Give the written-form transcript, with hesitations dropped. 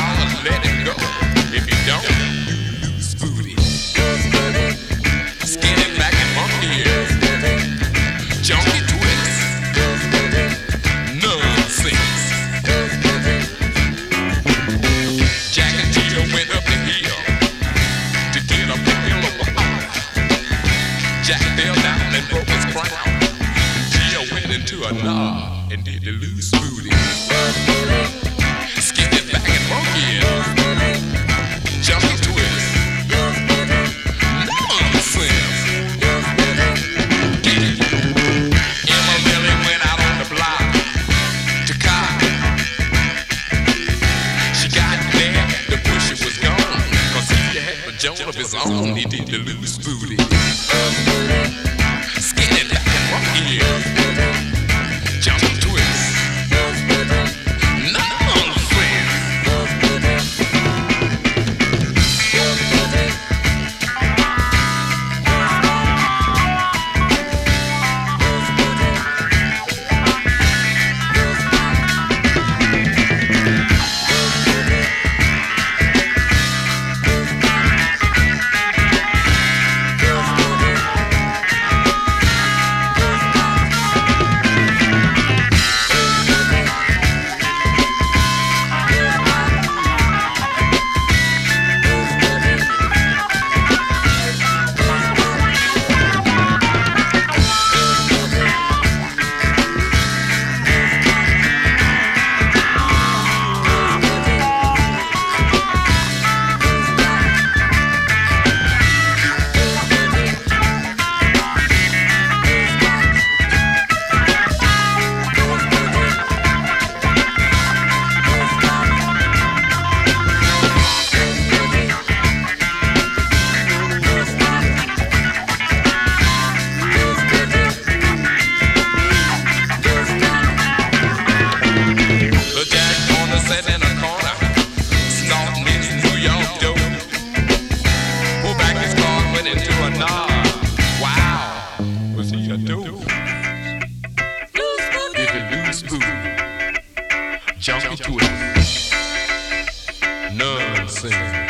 y'all let it go. If you don't, you lose booty. Skinny back and monkey ears. Junkie twist. Nonsense. Jack and Jill went up the hill to get a pill of water. Jack fell down and broke his crown. Jill went into a knob and did the loose booty. Skinny back and monkey ears. Junkie twist. Nonsense. Emma Lily went out on the block to cock. She got there, the pusher was gone, 'cause he had a joint of his own. He did the loose booty. Skinny back and monkey ears. Junkie twist. Nonsense. Sat in a corner, snorting his New York dope. Pulled back his car, went into a knob. Wow, was he a dope? Did the loose booty, junkie twist, nonsense.